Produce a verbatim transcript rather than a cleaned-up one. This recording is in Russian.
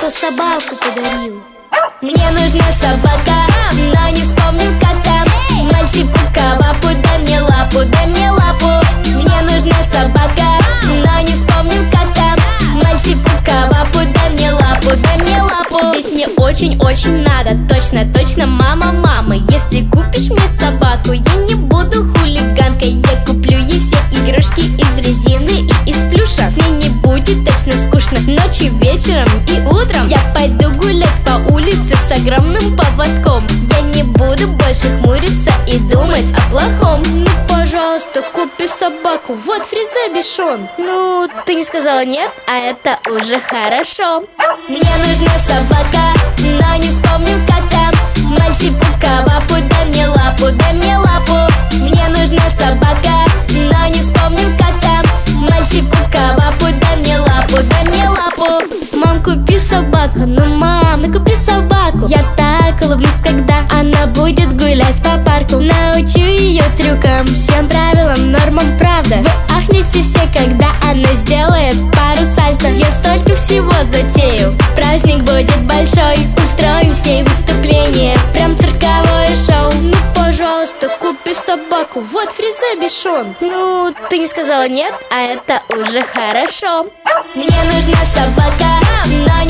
еще собаку подарил. Мне нужна собака, но не вспомню как там. Мальти-пука-вапу, дай мне лапу, дай мне лапу. Мне нужна собака, но не вспомню как там. Мальти-пука-вапу, дай мне лапу, дай мне лапу. Ведь мне очень-очень надо, точно-точно, мама, мама. Если купишь мне собаку, я не буду хулиганкой. Я куплю ей все игрушки из резины и из плюша. С ней не будет точно скучно ночью, вечером и утром. Я пойду гулять по улице с огромным поводком. Я не буду больше хмуриться и думать о плохом. Ну, пожалуйста, купи собаку, вот Фризе Бишон. Ну, ты не сказала нет, а это уже хорошо. Мне нужна собака, но не вспомню как там. Мальти-пука-вапу, дай мне лапу, дай мне лапу. Мне нужна собака, но не вспомню как там. Мальти-пука-вапу, дай мне лапу, дай мне лапу. Мам, купи собаку, ну мам, ну купи собаку. Я так улыбнусь, когда она будет гулять по парку. Научу ее трюкам, всем правилам, нормам, правда. Вы ахнете все, когда она сделает пару сальто. Я столько всего затею, праздник будет большой. Устроим с ней выступление, прям цирковое шоу. Ну, пожалуйста, купи собаку, вот Фризе Бишон. Ну, ты не сказала нет, а это уже хорошо. Мне нужна собака, но